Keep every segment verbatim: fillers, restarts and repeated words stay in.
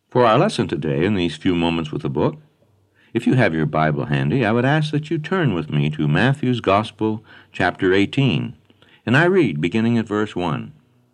For our lesson today, in these few moments with the book, if you have your Bible handy, I would ask that you turn with me to Matthew's Gospel, chapter eighteen, and I read, beginning at verse one.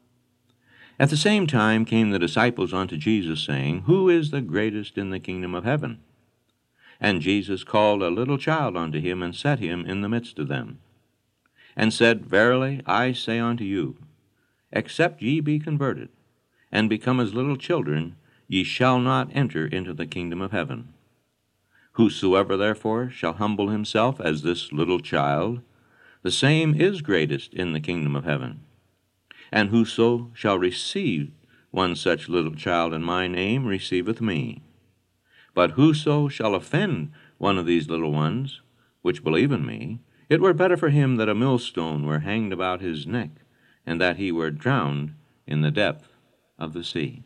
At the same time came the disciples unto Jesus, saying, Who is the greatest in the kingdom of heaven? And Jesus called a little child unto him, and set him in the midst of them, and said, Verily I say unto you, except ye be converted, and become as little children, ye shall not enter into the kingdom of heaven. Whosoever therefore shall humble himself as this little child, the same is greatest in the kingdom of heaven. And whoso shall receive one such little child in my name receiveth me. But whoso shall offend one of these little ones, which believe in me, it were better for him that a millstone were hanged about his neck, and that he were drowned in the depth of the sea.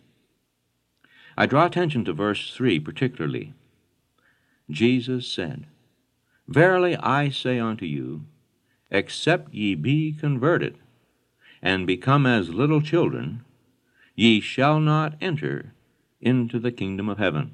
I draw attention to verse three particularly. Jesus said, Verily I say unto you, except ye be converted, and become as little children, ye shall not enter into the kingdom of heaven.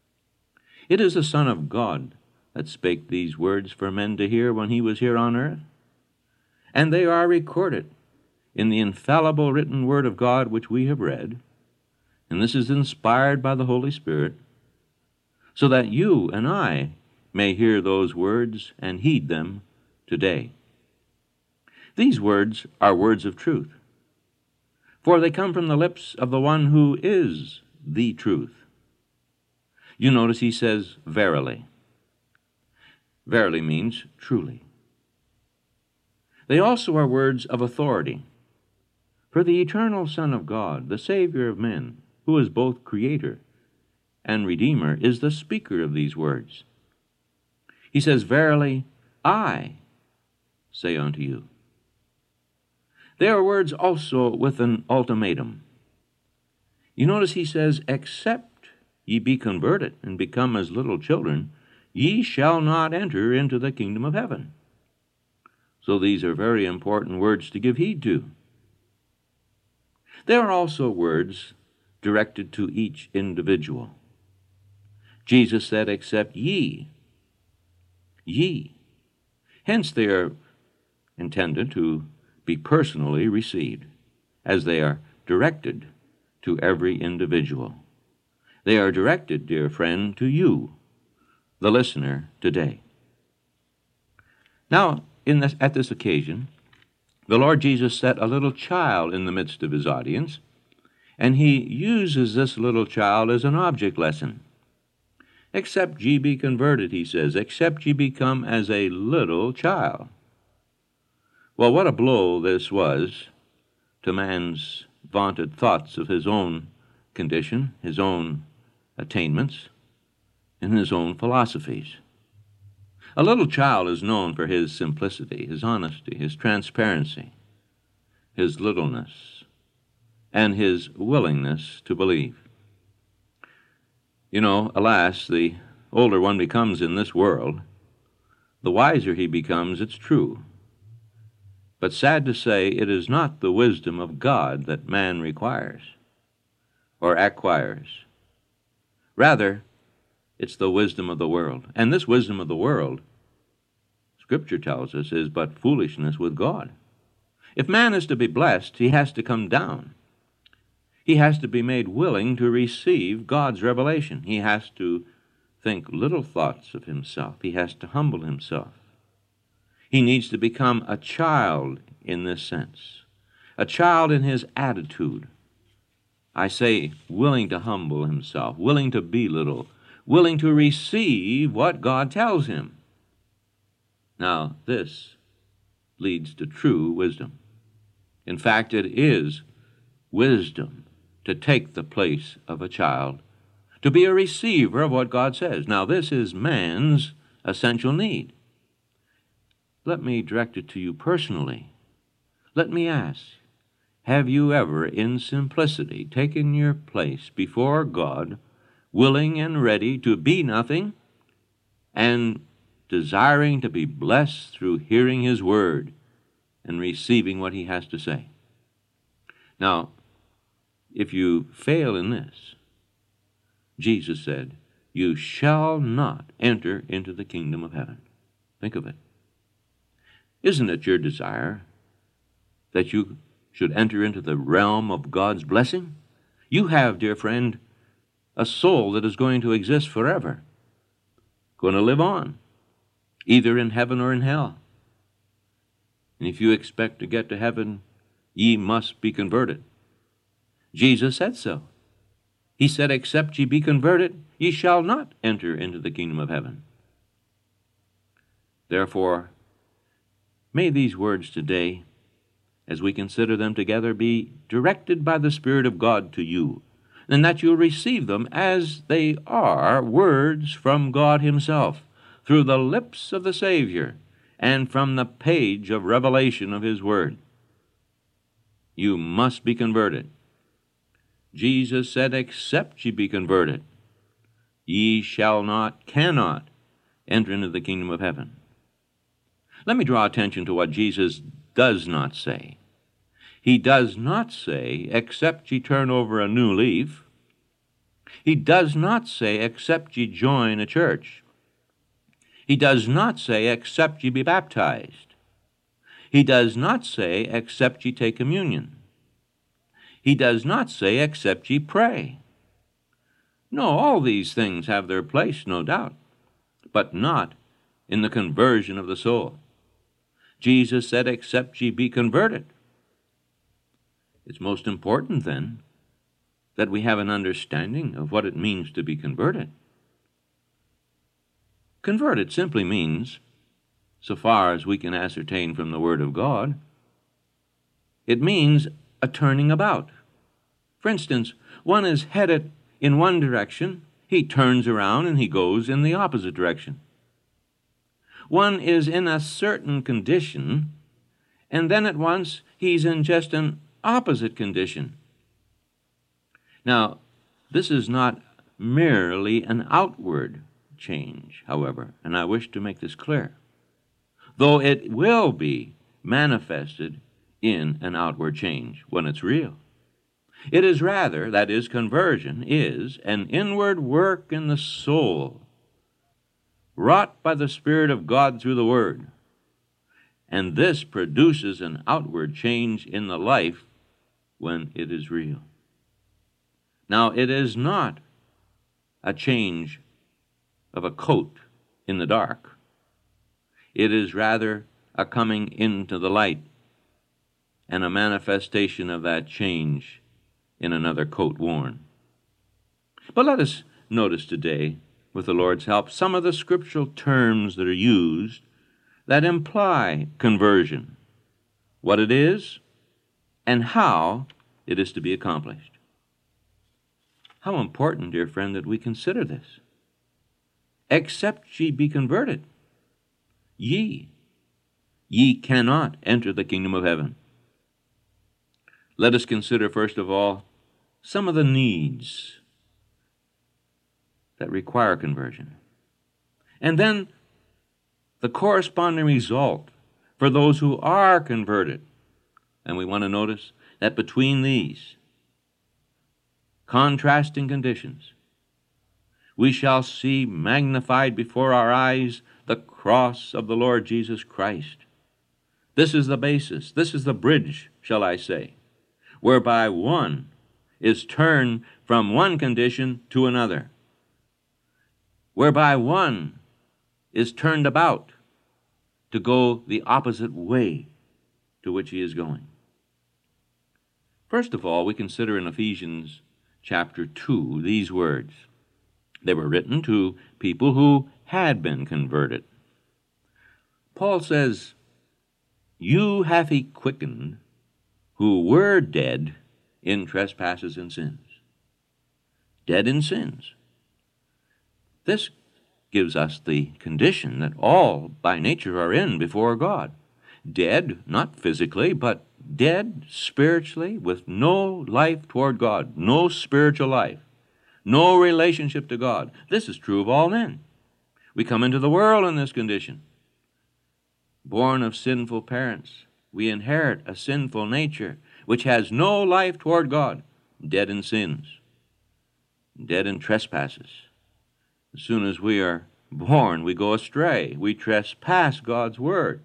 It is the Son of God that spake these words for men to hear when he was here on earth, and they are recorded in the infallible written word of God which we have read, and this is inspired by the Holy Spirit, so that you and I may hear those words and heed them today. These words are words of truth, for they come from the lips of the one who is the truth. You notice he says, verily. Verily means truly. They also are words of authority, for the eternal Son of God, the Savior of men, who is both Creator and Redeemer, is the speaker of these words. He says, Verily, I say unto you. They are words also with an ultimatum. You notice he says, Except ye be converted and become as little children, ye shall not enter into the kingdom of heaven. So these are very important words to give heed to. There are also words directed to each individual. Jesus said, Except ye. Ye. Hence they are intended to be personally received, as they are directed to every individual. They are directed, dear friend, to you, the listener, today. Now, in this, at this occasion, the Lord Jesus set a little child in the midst of his audience, and he uses this little child as an object lesson. Except ye be converted, he says, except ye become as a little child. Well, what a blow this was to man's vaunted thoughts of his own condition, his own attainments, and his own philosophies. A little child is known for his simplicity, his honesty, his transparency, his littleness, and his willingness to believe. You know, alas, the older one becomes in this world, the wiser he becomes, it's true. But sad to say, it is not the wisdom of God that man requires or acquires. Rather, it's the wisdom of the world. And this wisdom of the world, Scripture tells us, is but foolishness with God. If man is to be blessed, he has to come down. He has to be made willing to receive God's revelation. He has to think little thoughts of himself. He has to humble himself. He needs to become a child in this sense, a child in his attitude. I say willing to humble himself, willing to be little, willing to receive what God tells him. Now, this leads to true wisdom. In fact, it is wisdom to take the place of a child, to be a receiver of what God says. Now, this is man's essential need. Let me direct it to you personally. Let me ask, have you ever in simplicity taken your place before God, willing and ready to be nothing, and desiring to be blessed through hearing his word and receiving what he has to say? Now, if you fail in this, Jesus said, "You shall not enter into the kingdom of heaven." Think of it. Isn't it your desire that you should enter into the realm of God's blessing? You have, dear friend, a soul that is going to exist forever, going to live on, either in heaven or in hell. And if you expect to get to heaven, ye must be converted. Jesus said so. He said, "Except ye be converted, ye shall not enter into the kingdom of heaven." Therefore, may these words today, as we consider them together, be directed by the Spirit of God to you, and that you'll receive them as they are words from God himself, through the lips of the Savior, and from the page of revelation of his word. You must be converted. Jesus said, "Except ye be converted, ye shall not, cannot enter into the kingdom of heaven." Let me draw attention to what Jesus does not say. He does not say, "Except ye turn over a new leaf." He does not say, "Except ye join a church." He does not say, "Except ye be baptized." He does not say, "Except ye take communion." He does not say, "Except ye pray." No, all these things have their place, no doubt, but not in the conversion of the soul. Jesus said, "Except ye be converted." It's most important, then, that we have an understanding of what it means to be converted. Converted simply means, so far as we can ascertain from the Word of God, it means a turning about. For instance, one is headed in one direction, he turns around and he goes in the opposite direction. One is in a certain condition, and then at once he's in just an opposite condition. Now, this is not merely an outward change, however, and I wish to make this clear, though it will be manifested in an outward change when it's real. It is rather, that is, conversion is an inward work in the soul, wrought by the Spirit of God through the Word, and this produces an outward change in the life when it is real. Now, it is not a change of a coat in the dark. It is rather a coming into the light and a manifestation of that change in another coat worn. But let us notice today, with the Lord's help, some of the scriptural terms that are used that imply conversion, what it is, and how it is to be accomplished. How important, dear friend, that we consider this. Except ye be converted, ye, ye cannot enter the kingdom of heaven. Let us consider, first of all, some of the needs that require conversion, and then the corresponding result for those who are converted. And we want to notice that between these contrasting conditions, we shall see magnified before our eyes the cross of the Lord Jesus Christ. This is the basis, this is the bridge, shall I say, whereby one is turned from one condition to another, whereby one is turned about to go the opposite way to which he is going. First of all, we consider in Ephesians chapter two these words. They were written to people who had been converted. Paul says, "You hath he quickened, who were dead in trespasses and sins." Dead in sins. This gives us the condition that all by nature are in before God. Dead, not physically, but dead spiritually, with no life toward God, no spiritual life, no relationship to God. This is true of all men. We come into the world in this condition. Born of sinful parents, we inherit a sinful nature which has no life toward God, dead in sins. dead in trespasses. As soon as we are born, we go astray. We trespass God's word.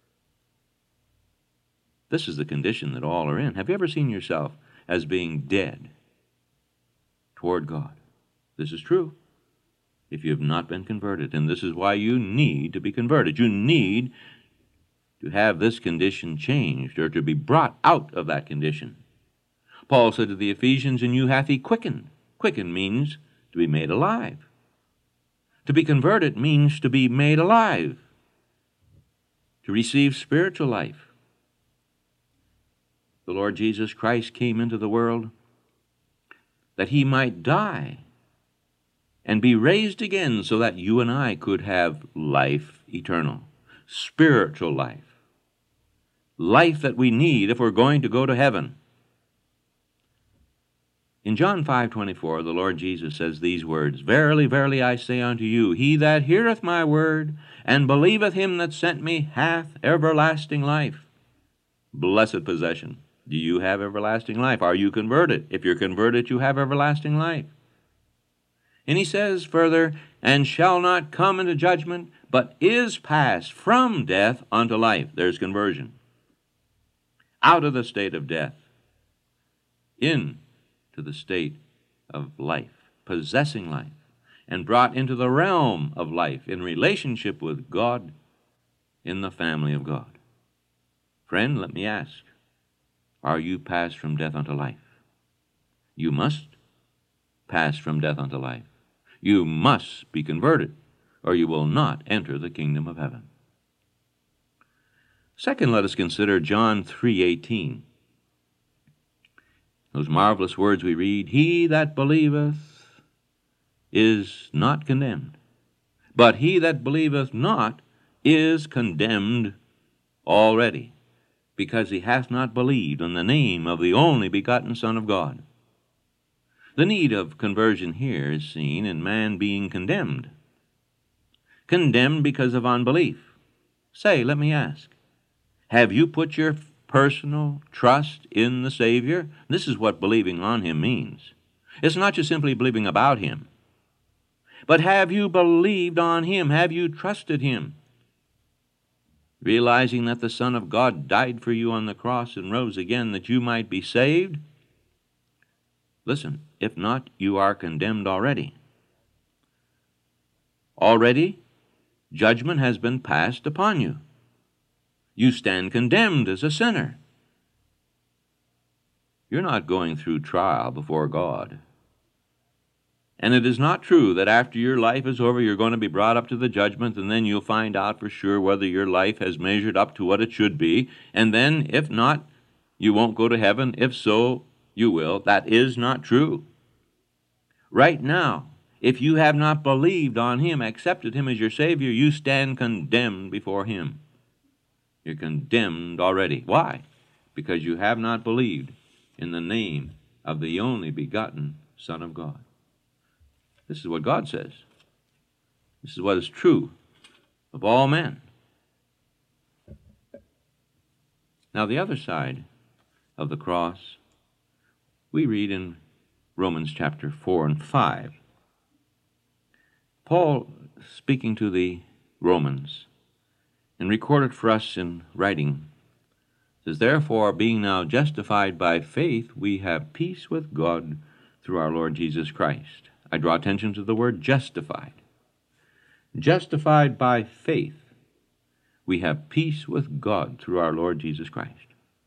This is the condition that all are in. Have you ever seen yourself as being dead toward God? This is true if you have not been converted, and this is why you need to be converted. You need to have this condition changed, or to be brought out of that condition. Paul said to the Ephesians, "And you hath he quickened." Quicken means to be made alive. To be converted means to be made alive, to receive spiritual life. The Lord Jesus Christ came into the world that he might die and be raised again so that you and I could have life eternal, spiritual life, life that we need if we're going to go to heaven. In John five twenty-four, the Lord Jesus says these words, "Verily, verily, I say unto you, he that heareth my word, and believeth him that sent me, hath everlasting life." Blessed possession. Do you have everlasting life? Are you converted? If you're converted, you have everlasting life. And he says further, "And shall not come into judgment, but is passed from death unto life." There's conversion. Out of the state of death, in to the state of life, possessing life, and brought into the realm of life in relationship with God, in the family of God. Friend, let me ask, are you passed from death unto life? You must pass from death unto life. You must be converted, or you will not enter the kingdom of heaven. Second, let us consider John three eighteen. Those marvelous words we read, "He that believeth is not condemned, but he that believeth not is condemned already, because he hath not believed on the name of the only begotten Son of God." The need of conversion here is seen in man being condemned. Condemned because of unbelief. Say, let me ask, have you put your personal trust in the Savior? This is what believing on him means. It's not just simply believing about him, but have you believed on him? Have you trusted him? Realizing that the Son of God died for you on the cross and rose again that you might be saved? Listen, if not, you are condemned already. Already, judgment has been passed upon you. You stand condemned as a sinner. You're not going through trial before God. And it is not true that after your life is over, you're going to be brought up to the judgment, and then you'll find out for sure whether your life has measured up to what it should be. And then, if not, you won't go to heaven. If so, you will. That is not true. Right now, if you have not believed on him, accepted him as your Savior, you stand condemned before him. You're condemned already. Why? Because you have not believed in the name of the only begotten Son of God. This is what God says. This is what is true of all men. Now, the other side of the cross, we read in Romans chapter four and five. Paul, speaking to the Romans, and recorded for us in writing, says, "Therefore, being now justified by faith, we have peace with God through our Lord Jesus Christ." I draw attention to the word justified. Justified by faith, we have peace with God through our Lord Jesus Christ.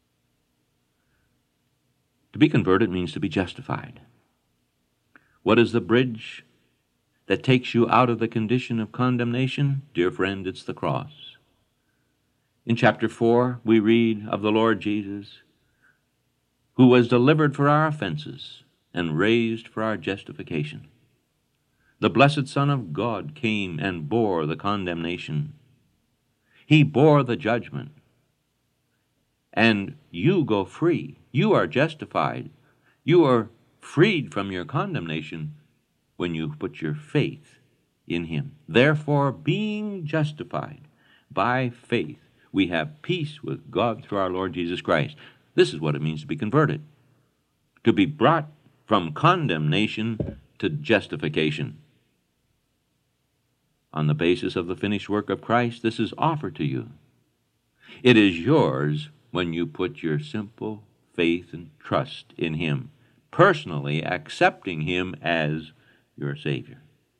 To be converted means to be justified. What is the bridge that takes you out of the condition of condemnation? Dear friend, it's the cross. In chapter four, we read of the Lord Jesus, who was delivered for our offenses and raised for our justification. The blessed Son of God came and bore the condemnation. He bore the judgment. And you go free. You are justified. You are freed from your condemnation when you put your faith in him. Therefore, being justified by faith, we have peace with God through our Lord Jesus Christ. This is what it means to be converted. To be brought from condemnation to to justification. On the basis of the finished work of Christ, this is offered to you. It is yours when you put your simple faith and trust in Him, personally accepting Him as your Savior.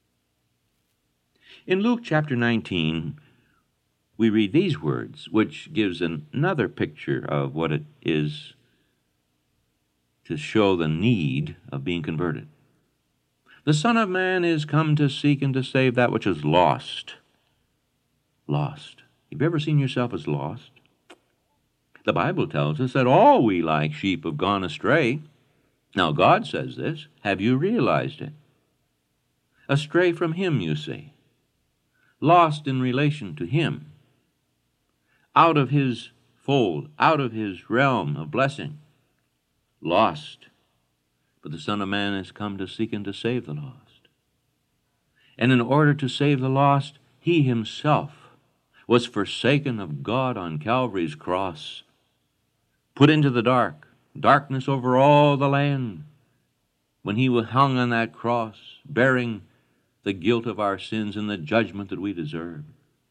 In Luke chapter nineteen, we read these words, which gives an, another picture of what it is to show the need of being converted. The Son of Man is come to seek and to save that which is lost. Lost. Have you ever seen yourself as lost? The Bible tells us that all we like sheep have gone astray. Now God says this. Have you realized it? Astray from Him, you see. Lost in relation to Him. Out of His fold, out of His realm of blessing. Lost. But the Son of Man has come to seek and to save the lost. And in order to save the lost, He Himself was forsaken of God on Calvary's cross, put into the dark, darkness over all the land, when He was hung on that cross, bearing the guilt of our sins and the judgment that we deserved.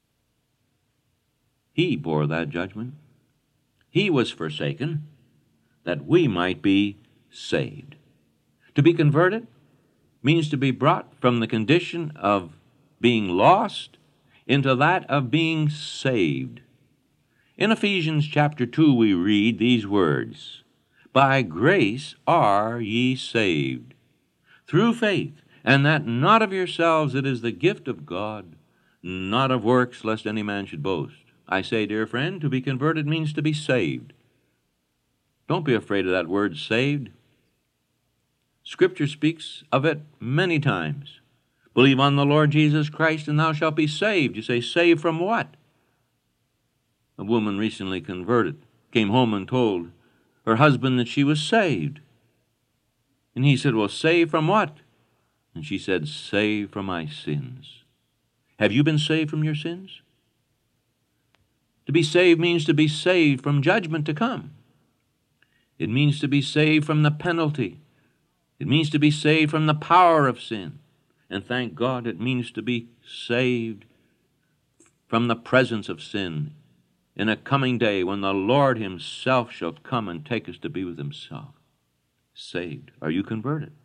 He bore that judgment. He was forsaken that we might be saved. To be converted means to be brought from the condition of being lost into that of being saved. In Ephesians chapter two we read these words, "By grace are ye saved, through faith, and that not of yourselves, it is the gift of God, not of works, lest any man should boast." I say, dear friend, to be converted means to be saved. Don't be afraid of that word, saved. Scripture speaks of it many times. Believe on the Lord Jesus Christ, and thou shalt be saved. You say, saved from what? A woman recently converted came home and told her husband that she was saved. And he said, well, saved from what? And she said, saved from my sins. Have you been saved from your sins? To be saved means to be saved from judgment to come. It means to be saved from the penalty. It means to be saved from the power of sin. And thank God it means to be saved from the presence of sin in a coming day when the Lord Himself shall come and take us to be with Himself. Saved. Are you converted?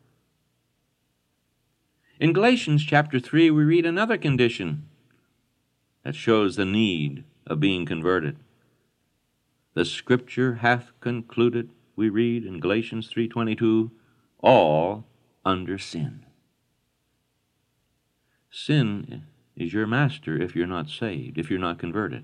In Galatians chapter three, we read another condition that shows the need of being converted. The Scripture hath concluded, we read in Galatians three twenty-two, all under sin. Sin is your master if you're not saved, if you're not converted.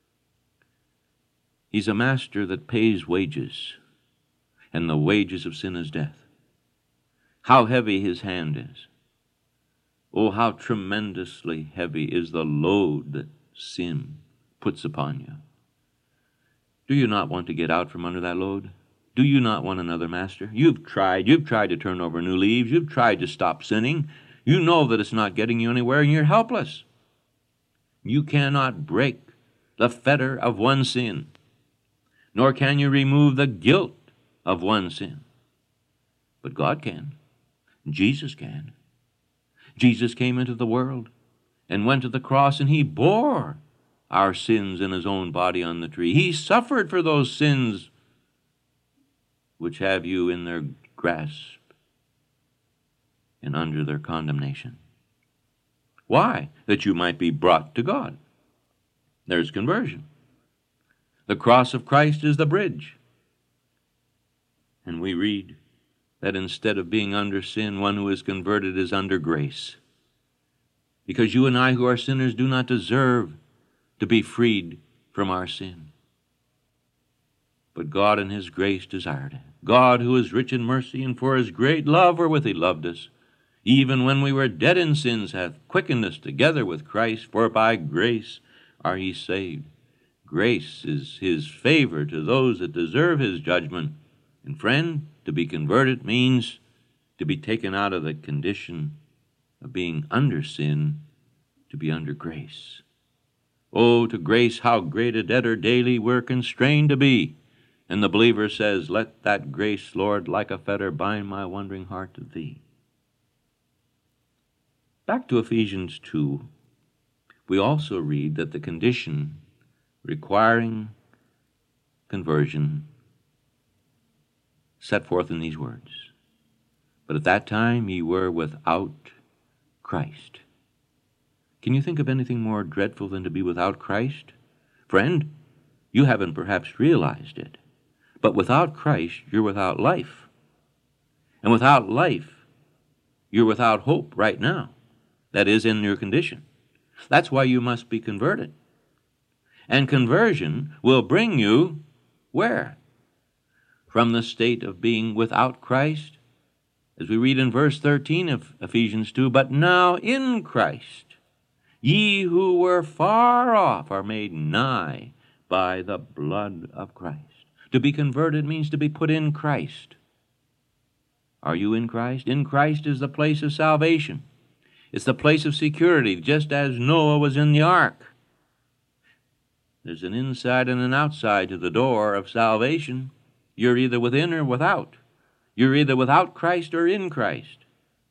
He's a master that pays wages, and the wages of sin is death. How heavy his hand is. Oh, how tremendously heavy is the load that sin puts upon you. Do you not want to get out from under that load? Do you not want another master? You've tried. You've tried to turn over new leaves. You've tried to stop sinning. You know that it's not getting you anywhere, and you're helpless. You cannot break the fetter of one sin, nor can you remove the guilt of one sin. But God can. Jesus can. Jesus came into the world and went to the cross, and He bore our sins in His own body on the tree. He suffered for those sins which have you in their grasp and under their condemnation. Why? That you might be brought to God. There's conversion. The cross of Christ is the bridge. And we read that instead of being under sin, one who is converted is under grace. Because you and I who are sinners do not deserve to be freed from our sin. But God in His grace desired it. God, who is rich in mercy, and for His great love wherewith He loved us, even when we were dead in sins, hath quickened us together with Christ, for by grace are ye saved. Grace is His favor to those that deserve His judgment. And friend, to be converted means to be taken out of the condition of being under sin to be under grace. Oh, to grace how great a debtor daily we're constrained to be. And the believer says, let that grace, Lord, like a fetter bind my wandering heart to Thee. Back to Ephesians two, we also read that the condition requiring conversion set forth in these words, "But at that time ye were without Christ." Can you think of anything more dreadful than to be without Christ? Friend, you haven't perhaps realized it, but without Christ, you're without life. And without life, you're without hope right now. That is, in your condition. That's why you must be converted. And conversion will bring you where? From the state of being without Christ, as we read in verse thirteen of Ephesians two, "But now in Christ, ye who were far off are made nigh by the blood of Christ." To be converted means to be put in Christ. Are you in Christ? In Christ is the place of salvation. It's the place of security, just as Noah was in the ark. There's an inside and an outside to the door of salvation. You're either within or without. You're either without Christ or in Christ.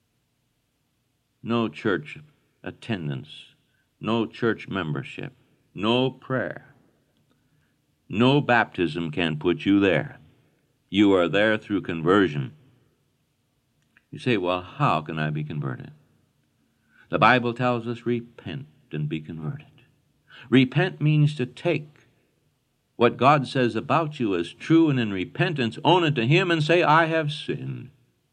No church attendance, no church membership, no prayer, no baptism can put you there. You are there through conversion. You say, well, how can I be converted? The Bible tells us, repent and be converted. Repent means to take what God says about you as true, and in repentance own it to Him and say, I have sinned.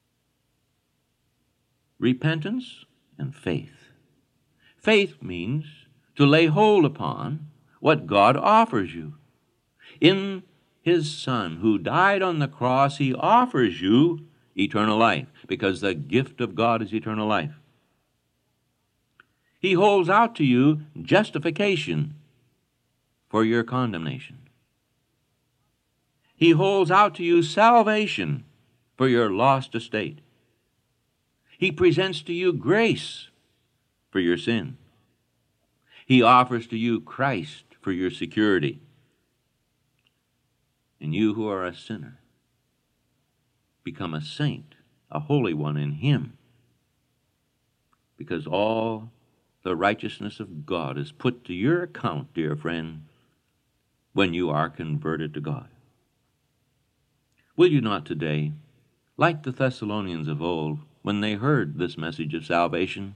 Repentance and faith. Faith means to lay hold upon what God offers you. In His Son, who died on the cross, He offers you eternal life, because the gift of God is eternal life. He holds out to you justification for your condemnation. He holds out to you salvation for your lost estate. He presents to you grace for your sin. He offers to you Christ for your security. And you who are a sinner become a saint, a holy one in Him, because all the righteousness of God is put to your account, dear friend, when you are converted to God. Will you not today, like the Thessalonians of old, when they heard this message of salvation,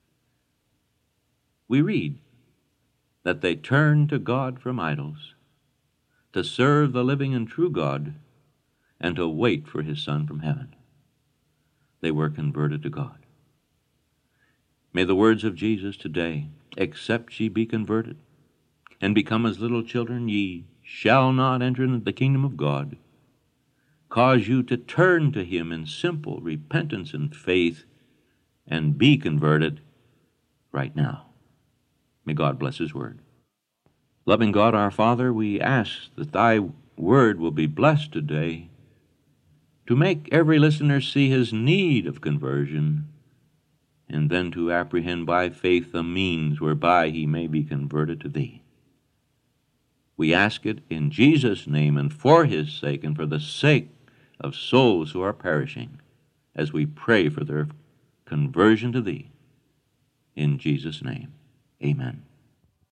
we read that they turned to God from idols, to serve the living and true God, and to wait for His Son from heaven. They were converted to God. May the words of Jesus today, except ye be converted, and become as little children, ye shall not enter into the kingdom of God, cause you to turn to Him in simple repentance and faith, and be converted right now. May God bless His word. Loving God our Father, we ask that Thy word will be blessed today to make every listener see his need of conversion, and then to apprehend by faith the means whereby he may be converted to Thee. We ask it in Jesus' name and for His sake and for the sake of souls who are perishing, as we pray for their conversion to Thee. In Jesus' name, amen.